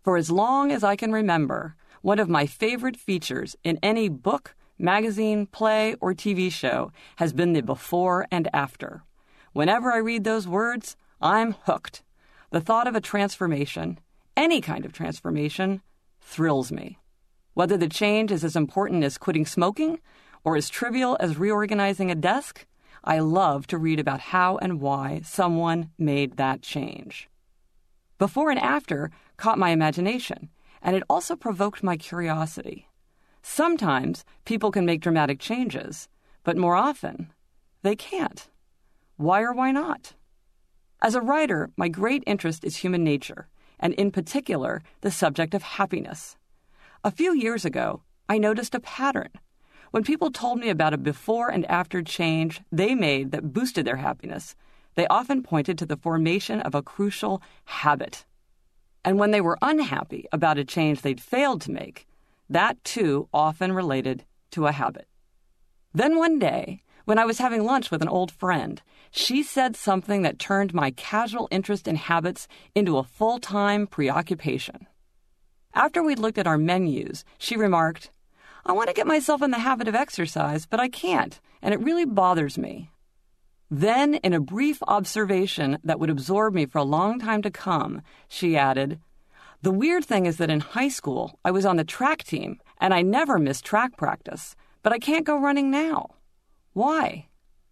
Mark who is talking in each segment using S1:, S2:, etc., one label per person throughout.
S1: For as long as I can remember, one of my favorite features in any book, magazine, play, or TV show has been the before and after. Whenever I read those words, I'm hooked. The thought of a transformation, any kind of transformation, thrills me. Whether the change is as important as quitting smoking or as trivial as reorganizing a desk, I love to read about how and why someone made that change. Before and after caught my imagination, and it also provoked my curiosity. Sometimes people can make dramatic changes, but more often, they can't. Why or why not? As a writer, my great interest is human nature, and in particular, the subject of happiness. A few years ago, I noticed a pattern. When people told me about a before and after change they made that boosted their happiness, they often pointed to the formation of a crucial habit. And when they were unhappy about a change they'd failed to make, that too often related to a habit. Then one day, when I was having lunch with an old friend, she said something that turned my casual interest in habits into a full-time preoccupation. After we'd looked at our menus, she remarked, "I want to get myself in the habit of exercise, but I can't, and it really bothers me." Then, in a brief observation that would absorb me for a long time to come, she added, "The weird thing is that in high school, I was on the track team, and I never missed track practice, but I can't go running now. Why?"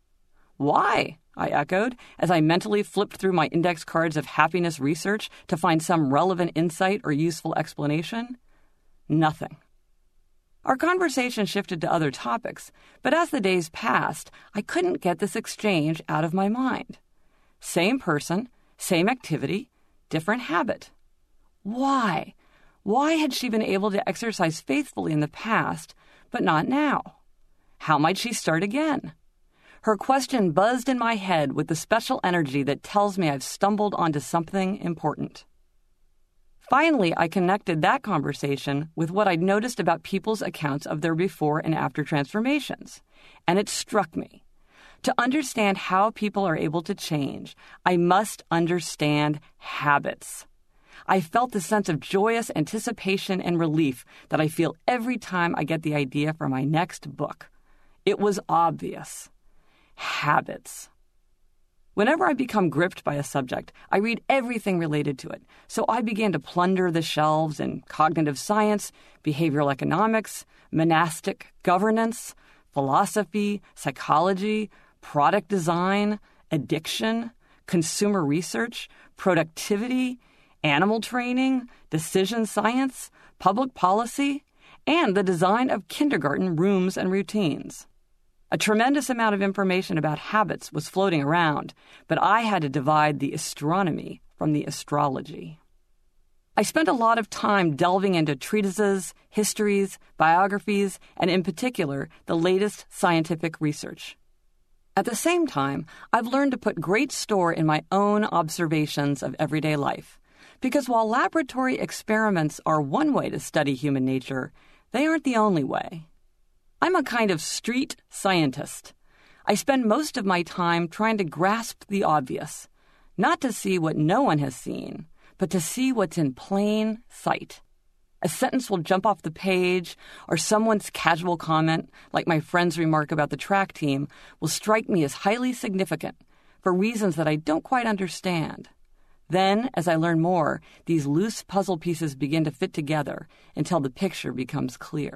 S1: "Why?" I echoed, as I mentally flipped through my index cards of happiness research to find some relevant insight or useful explanation. Nothing. Our conversation shifted to other topics, but as the days passed, I couldn't get this exchange out of my mind. Same person, same activity, different habit. Why? Why had she been able to exercise faithfully in the past, but not now? How might she start again? Her question buzzed in my head with the special energy that tells me I've stumbled onto something important. Finally, I connected that conversation with what I'd noticed about people's accounts of their before and after transformations, and it struck me. To understand how people are able to change, I must understand habits. I felt the sense of joyous anticipation and relief that I feel every time I get the idea for my next book. It was obvious. Habits. Whenever I become gripped by a subject, I read everything related to it, so I began to plunder the shelves in cognitive science, behavioral economics, monastic governance, philosophy, psychology, product design, addiction, consumer research, productivity, animal training, decision science, public policy, and the design of kindergarten rooms and routines. A tremendous amount of information about habits was floating around, but I had to divide the astronomy from the astrology. I spent a lot of time delving into treatises, histories, biographies, and in particular, the latest scientific research. At the same time, I've learned to put great store in my own observations of everyday life, because while laboratory experiments are one way to study human nature, they aren't the only way. I'm a kind of street scientist. I spend most of my time trying to grasp the obvious, not to see what no one has seen, but to see what's in plain sight. A sentence will jump off the page, or someone's casual comment, like my friend's remark about the track team, will strike me as highly significant for reasons that I don't quite understand. Then, as I learn more, these loose puzzle pieces begin to fit together until the picture becomes clear.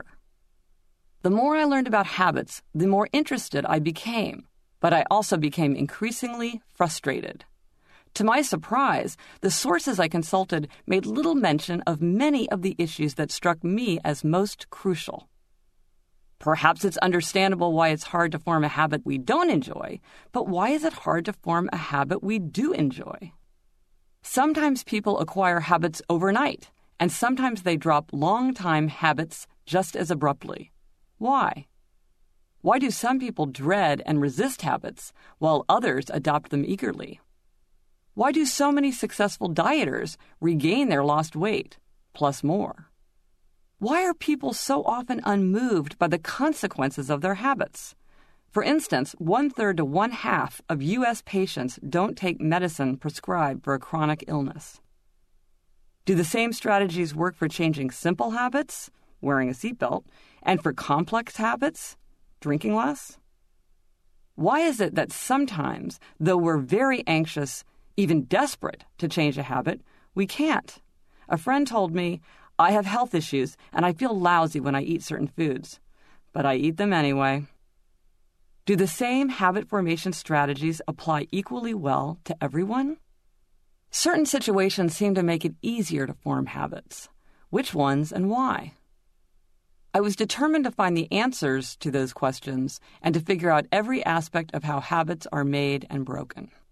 S1: The more I learned about habits, the more interested I became, but I also became increasingly frustrated. To my surprise, the sources I consulted made little mention of many of the issues that struck me as most crucial. Perhaps it's understandable why it's hard to form a habit we don't enjoy, but why is it hard to form a habit we do enjoy? Sometimes people acquire habits overnight, and sometimes they drop long-time habits just as abruptly. Why? Why do some people dread and resist habits while others adopt them eagerly? Why do so many successful dieters regain their lost weight, plus more? Why are people so often unmoved by the consequences of their habits? For instance, 1/3 to 1/2 of U.S. patients don't take medicine prescribed for a chronic illness. Do the same strategies work for changing simple habits, wearing a seatbelt, and for complex habits, drinking less? Why is it that sometimes, though we're very anxious, even desperate to change a habit, we can't? A friend told me, I have health issues and I feel lousy when I eat certain foods, but I eat them anyway. Do the same habit formation strategies apply equally well to everyone? Certain situations seem to make it easier to form habits. Which ones and why? I was determined to find the answers to those questions and to figure out every aspect of how habits are made and broken.